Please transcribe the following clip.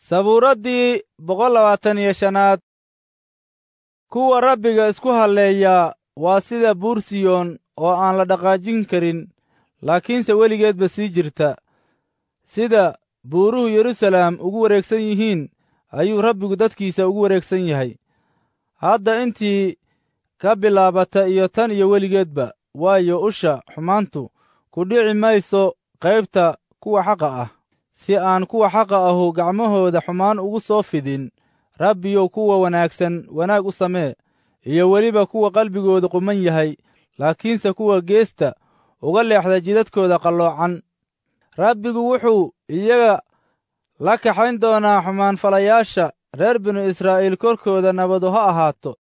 sabuuraddii 125aad. kuwa rabbiga isku halleeyaa waa sida buur Siyoon oo aan la dhaqaajin karin, laakiinse weligeedba sii jirta. sida buuruhu Yeruusaalem ugu wareegsan yihiin ayuu rabbigu dadkiisa ugu wareegsan yahay, hadda intii ka bilaabata iyo tan iyo weligeedba. waayo usha xumaantu ku dhici mayso qaybta kuwa xaqa ah, si aan kuwa xaqa ahu gacmahooda xumaan ugu soo fidin. rabbiyow kuwa wanaagsan wanaag u samee, iyo weliba kuwa qalbigooda quman yahay, laakiinse kuwa geesta uga leexda jidadkooda qalloocan. rabbigu wuxuu iyaga la kaxayn doonaa xumaanfalayaasha reer binu Israa'iil korkooda nabadu ha ahaato.